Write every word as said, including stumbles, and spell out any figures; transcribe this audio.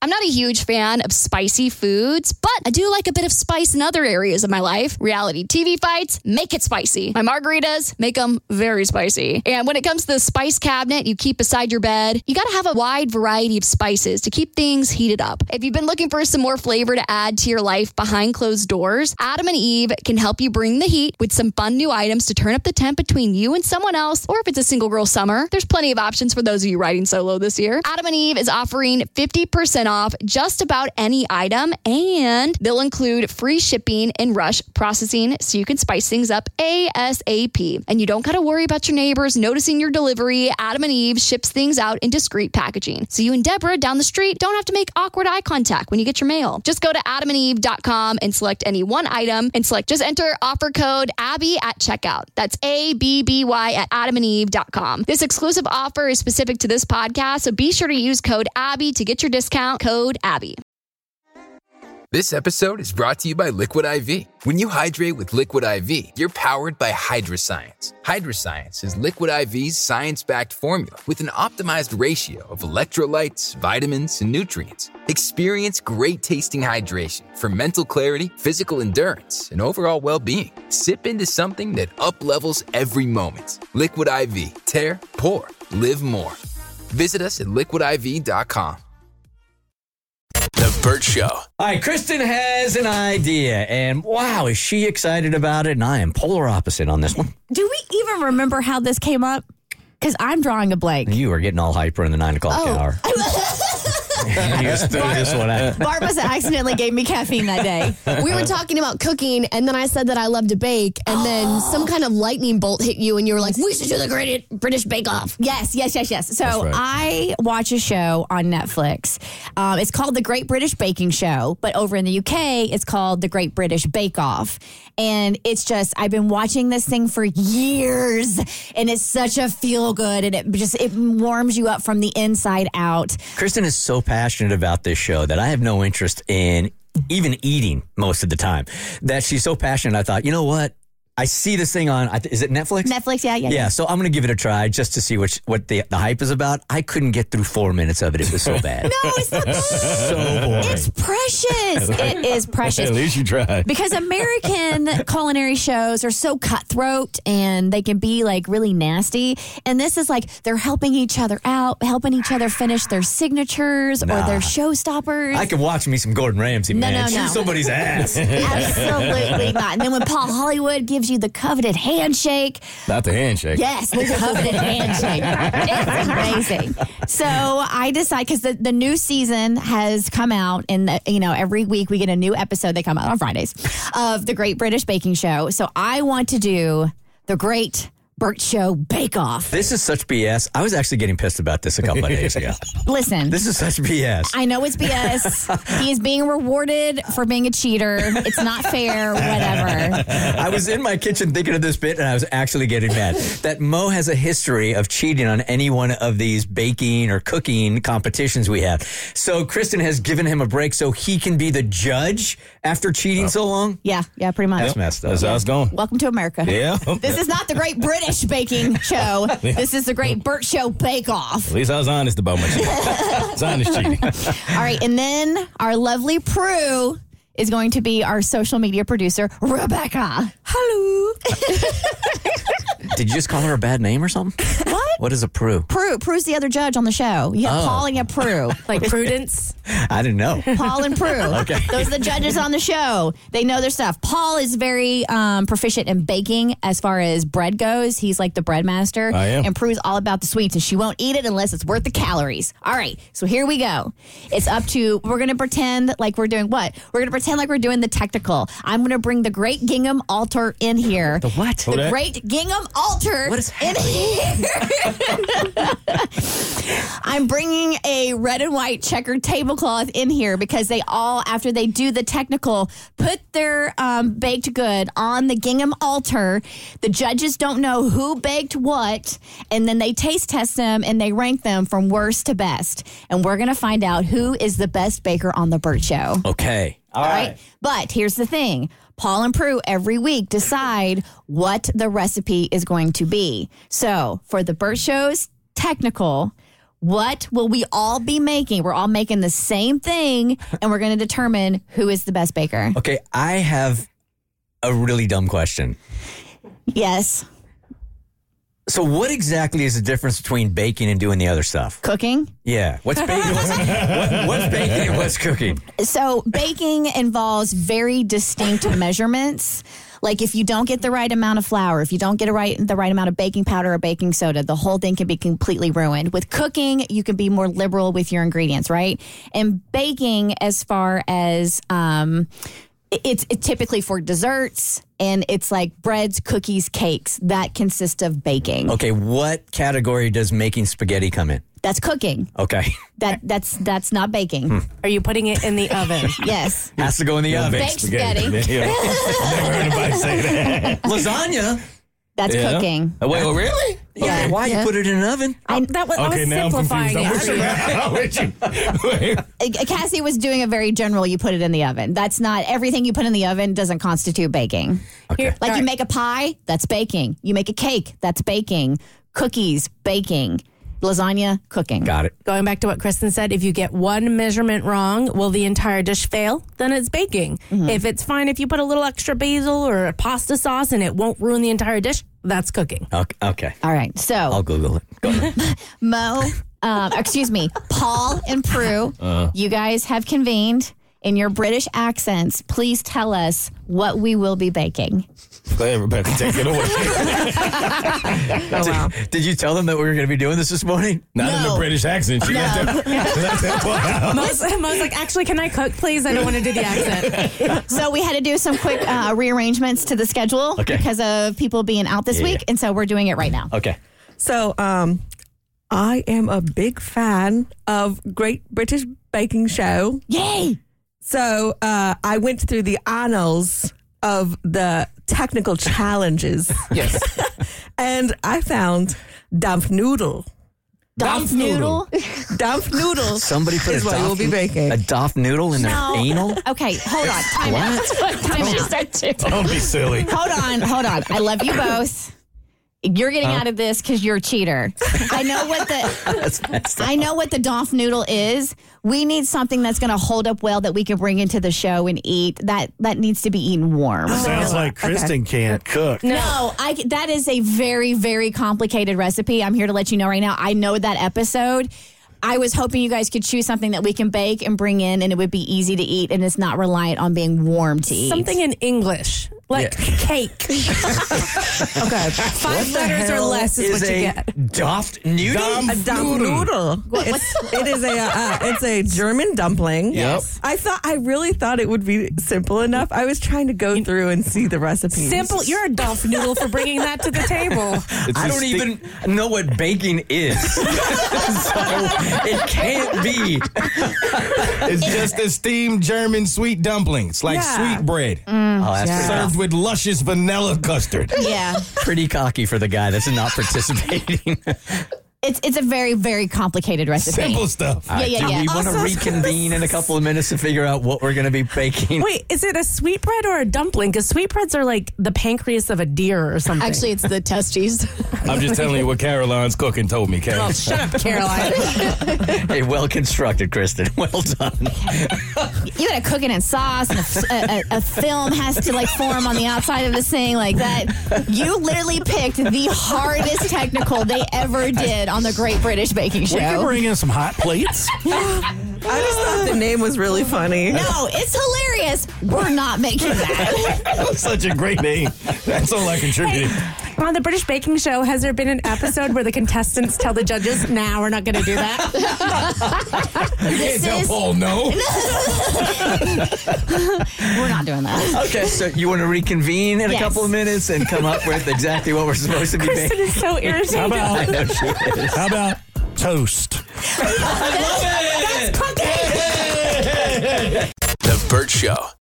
I'm not a huge fan of spicy foods, but I do like a bit of spice in other areas of my life. Reality T V fights, make it spicy. My margaritas, make them very spicy. And when it comes to the spice cabinet you keep beside your bed, you gotta have a wide variety of spices to keep things heated up. If you've been looking for some more flavor to add to your life behind closed doors, Adam and Eve can help you bring the heat with some fun new items to turn up the temp between you and someone else, or if it's a single girl summer, there's plenty of options for those of you riding solo this year. Adam and Eve is offering fifty percent off just about any item, and they'll include free shipping and rush processing so you can spice things up ASAP. And you don't got to worry about your neighbors noticing your delivery. Adam and Eve ships things out in discreet packaging, so you and Deborah down the street don't have to make awkward eye contact when you get your mail. Just go to adam and eve dot com and select any one item and select, just enter offer code Abby at checkout. That's A B B Y at adam and eve dot com. This exclusive offer is specific to this podcast, so be sure to use code Abby to get your discount. Code Abby. This episode is brought to you by Liquid I V. When you hydrate with Liquid I V, you're powered by Hydroscience. Hydroscience is Liquid I V's science-backed formula with an optimized ratio of electrolytes, vitamins, and nutrients. Experience great-tasting hydration for mental clarity, physical endurance, and overall well-being. Sip into something that up-levels every moment. Liquid I V. Tear, pour, live more. Visit us at liquid I V dot com. The Bert Show. All right, Kristen has an idea, and wow, is she excited about it, and I am polar opposite on this one. Do we even remember how this came up? Because I'm drawing a blank. You were getting all hyper in the nine o'clock Oh. hour. You just threw this one out. Barbara accidentally gave me caffeine that day. We were talking about cooking, and then I said that I love to bake, and then some kind of lightning bolt hit you, and you were like, we should do the Great British Bake Off. Yes, yes, yes, yes. So right. I watch a show on Netflix. Um, it's called The Great British Baking Show, but over in the U K, it's called The Great British Bake Off. And it's just, I've been watching this thing for years, and it's such a feel good, and it just, it warms you up from the inside out. Kristen is so passionate about this show that I have no interest in even eating most of the time. That she's so passionate, I thought, you know what? I see this thing on, is it Netflix? Netflix, yeah, yeah. Yeah, so I'm going to give it a try just to see which, what the, the hype is about. I couldn't get through four minutes of it. It was so bad. No, it's not good. So boring. It's precious. It is precious. At least you tried. Because American culinary shows are so cutthroat and they can be like really nasty. And this is like they're helping each other out, helping each other finish their signatures Nah. or their showstoppers. I could watch me some Gordon Ramsay, No, man. no, no. Shoot somebody's ass. Absolutely not. And then when Paul Hollywood gives you the coveted handshake. Not the handshake. Yes, the coveted handshake. It's amazing. So I decide, because the, the new season has come out, and the, you know, every week we get a new episode. They come out on Fridays of the Great British Baking Show. So I want to do the Great Bert Show Bake Off. This is such B S. I was actually getting pissed about this a couple of days ago. Listen. This is such B S. I know it's B S. He is being rewarded for being a cheater. It's not fair, whatever. I was in my kitchen thinking of this bit, and I was actually getting mad. That Mo has a history of cheating on any one of these baking or cooking competitions we have. So Kristen has given him a break so he can be the judge after cheating oh. so long? Yeah, yeah, pretty much. That's messed up. That's how it's going. Welcome to America. Yeah. This is not the Great British Baking Show. This is the Great Bert Show Bake Off. At least I was honest about my cheating. It's honest cheating. All right, and then our lovely Prue is going to be our social media producer, Rebecca. Hello. Did you just call her a bad name or something? What? What is a Prue? Prue. Prue's the other judge on the show. You have Oh. Paul and Prue. Like Prudence. I didn't know. Paul and Prue. Okay. Those are the judges on the show. They know their stuff. Paul is very um, proficient in baking as far as bread goes. He's like the bread master. I am. And Prue's all about the sweets, and she won't eat it unless it's worth the calories. All right, so here we go. It's up to, we're going to pretend like we're doing what? We're going to pretend like we're doing the technical. I'm going to bring the Great Gingham Altar in here. The what? The Hold that. Great Gingham Altar What is in here. I'm bringing a red and white checkered tablecloth in here because they all, after they do the technical, put their um, baked good on the gingham altar. The judges don't know who baked what, and then they taste test them and they rank them from worst to best. And we're going to find out who is the best baker on the Bert Show. Okay. All All right. right. But here's the thing. Paul and Prue every week decide what the recipe is going to be. So for the Bert Show's technical, What will we all be making? We're all making the same thing, and we're going to determine who is the best baker. Okay, I have a really dumb question. Yes. So what exactly is the difference between baking and doing the other stuff? Cooking. Yeah. What's baking? What's, what, what's baking and what's cooking? So baking involves very distinct measurements. Like if you don't get the right amount of flour, if you don't get a right, the right amount of baking powder or baking soda, the whole thing can be completely ruined. With cooking, you can be more liberal with your ingredients, right? And baking, as far as um, it's, it's typically for desserts, and it's like breads, cookies, cakes that consist of baking. Okay, what category does making spaghetti come in? That's cooking. Okay. That that's that's not baking. Hmm. Are you putting it in the oven? Yes. Has to go in the oven. Baked spaghetti. Yeah. Never heard anybody say that. Lasagna. That's Yeah. cooking. Oh, wait, oh, really? Yeah. Okay, why Yeah. you put it in an oven? I, that was, I Okay, was now I'm simplifying confused. I'm with you. it. I'm with you. Wait. Uh, Cassie was doing a very general, you put it in the oven. That's not, everything you put in the oven doesn't constitute baking. Here- Like all you right. make a pie, that's baking. You make a cake, that's baking. Cookies, baking. Lasagna, cooking. Got it. Going back to what Kristen said, if you get one measurement wrong, will the entire dish fail? Then it's baking. Mm-hmm. If it's fine, if you put a little extra basil or a pasta sauce and it won't ruin the entire dish, that's cooking. Okay. okay. All right, so I'll Google it. Go ahead. Mo, um, excuse me, Paul and Prue, Uh. you guys have convened in your British accents. Please tell us what we will be baking. Go ahead, Rebecca, take it away. Oh, wow. Did you tell them that we were going to be doing this this morning? Not in No. the British accent. She let that, let that pull out. Mo's, Mo's like, actually, can I cook, please? I don't want to do the accent. So we had to do some quick uh, rearrangements to the schedule Okay. because of people being out this Yeah, week, yeah. and so we're doing it right now. Okay. So, um, I am a big fan of Great British Baking Show. Yay! So, uh, I went through the annals of the technical challenges. Yes. And I found Dampf Noodle. Dumpf noodle? Dampf Noodle. Somebody put is a what doff, we'll be baking. a doff noodle in their No. anal? Okay, hold on. Time out. Time out. Don't be silly. Hold on, hold on. I love you both. You're getting out of this because you're a cheater. I know what the That's messed up. I know what the Donf noodle is. We need something that's going to hold up well that we can bring into the show and eat. That that needs to be eaten warm. Sounds like Kristen can't cook. No, I, that is a very, very complicated recipe. I'm here to let you know right now. I know that episode. I was hoping you guys could choose something that we can bake and bring in, and it would be easy to eat, and it's not reliant on being warm to eat. Something in English, like cake. Okay. Five letters or less is, what you a get. doffed noodle? A Dampf Noodle. It's, it is a uh, it's a German dumpling. Yep. I thought I really thought it would be simple enough. I was trying to go through and see the recipes. Simple. You're a Dolph noodle for bringing that to the table. It's I a don't stick- even know what baking is. So it can't be. It's just a steamed German sweet dumplings, like Yeah. sweet bread, Oh, that's pretty, served with luscious vanilla custard. Yeah. pretty cocky for the guy that's not participating. It's it's a very, very complicated recipe. Simple stuff. Yeah, yeah, Do yeah. we want to Also- reconvene in a couple of minutes to figure out what we're going to be baking? Wait, is it a sweetbread or a dumpling? Because sweetbreads are like the pancreas of a deer or something. Actually, it's the testes. I'm just telling you what Caroline's cooking told me, Carol. oh, shut up, Caroline. Hey, well constructed, Kristen. Well done. You gotta cook it in sauce, and a, a, a film has to like form on the outside of this thing like that. You literally picked the hardest technical they ever did on the Great British Baking We could Show. bring in some hot plates. I just thought the name was really funny. No, it's hilarious. We're not making that. That was such a great name. That's all I contributed. On the British Baking Show, has there been an episode where the contestants tell the judges, nah, we're not going to do that? You can't tell is- Paul no. We're not doing that. Okay, so you want to reconvene in a Yes. couple of minutes and come up with exactly what we're supposed to be Kristen baking? is so irritated. How I about, know she is. how about toast? The Burt Show.